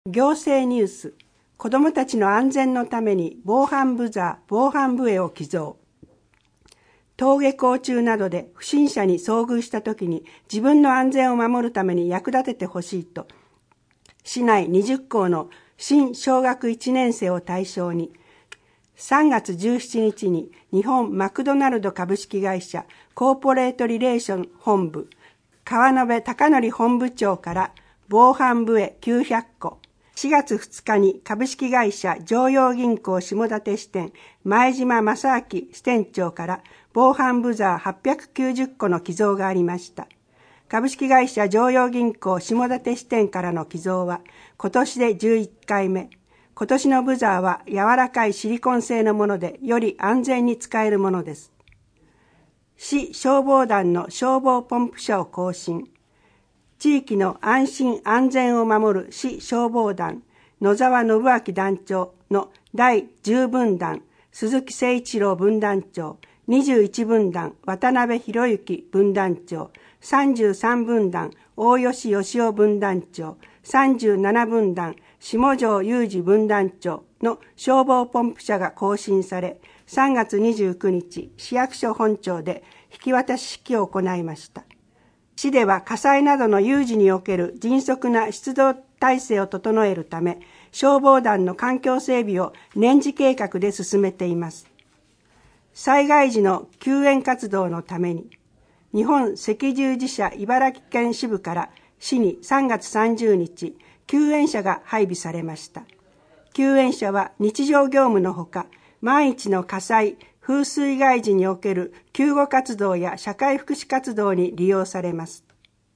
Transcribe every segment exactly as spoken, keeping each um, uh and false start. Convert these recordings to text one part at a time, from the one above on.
行政ニュース、子どもたちの安全のために防犯ブザー、防犯笛を寄贈。登下校中などで不審者に遭遇したときに自分の安全を守るために役立ててほしいと、市内にじゅっこうの新小学いちねんせいを対象に、さんがつじゅうしちにちに日本マクドナルド株式会社コーポレートリレーション本部、川辺貴則本部長から防犯笛きゅうひゃっこ、しがつふつかに株式会社常陽銀行下館支店前島正明支店長から防犯ブザーはっぴゃくきゅうじゅっこの寄贈がありました。株式会社常陽銀行下館支店からの寄贈は今年でじゅういっかいめ。今年のブザーは柔らかいシリコン製のものでより安全に使えるものです。市消防団の消防ポンプ車を更新。地域の安心安全を守る市消防団野沢信明団長のだいじゅうぶんだん鈴木誠一郎分団長、にじゅういちぶんだん渡辺博之分団長、さんじゅうさんぶんだん大吉義夫分団長、さんじゅうななぶんだん下條裕二分団長の消防ポンプ車が更新され、さんがつにじゅうくにち市役所本庁で引き渡し式を行いました。市では火災などの有事における迅速な出動体制を整えるため、消防団の環境整備を年次計画で進めています。災害時の救援活動のために、日本赤十字社茨城県支部から市にさんがつさんじゅうにち、救援車が配備されました。救援車は日常業務のほか、万一の火災、風水害時における救護活動や社会福祉活動に利用されます。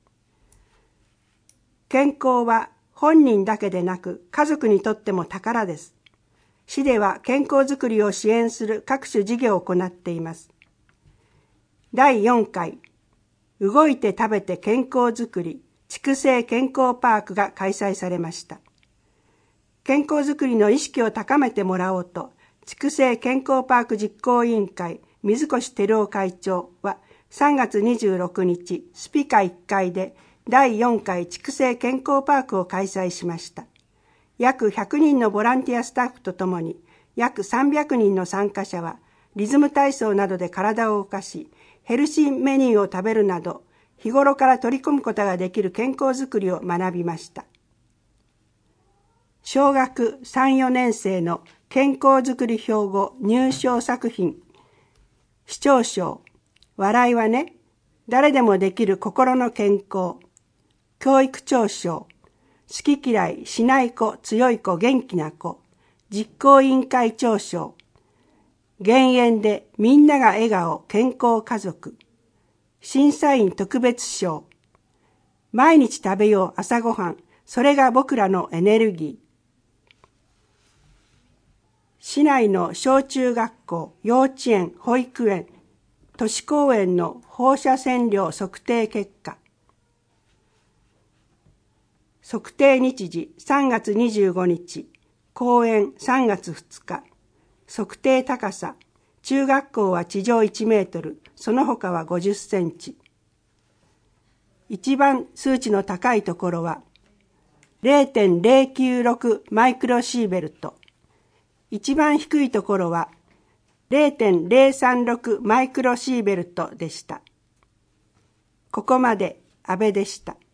健康は本人だけでなく家族にとっても宝です。市では健康づくりを支援する各種事業を行っています。だいよんかい動いて食べて健康づくり畜生健康パークが開催されました。健康づくりの意識を高めてもらおうと、畜生健康パーク実行委員会水越照夫会長はさんがつにじゅうろくにちスピカいっかいでだいよんかい畜生健康パークを開催しました。約ひゃくにんのボランティアスタッフとともに約さんびゃくにんの参加者はリズム体操などで体を動かし、ヘルシーメニューを食べるなど日頃から取り組むことができる健康づくりを学びました。小学さん、よねんせいの健康づくり標語入賞作品、市長賞、笑いはね、誰でもできる心の健康、教育長賞、好き嫌いしない子、強い子、元気な子、実行委員会長賞、減塩でみんなが笑顔、健康家族、審査員特別賞、毎日食べよう朝ごはん、それが僕らのエネルギー。市内の小中学校、幼稚園、保育園、都市公園の放射線量測定結果。測定日時さんがつにじゅうごにち、公園さんがつふつか。測定高さ、中学校は地上いちメートル、その他はごじゅっセンチ。一番数値の高いところは れいてんれいきゅうろく マイクロシーベルト。一番低いところは れいてんれいさんろく マイクロシーベルトでした。ここまで安倍でした。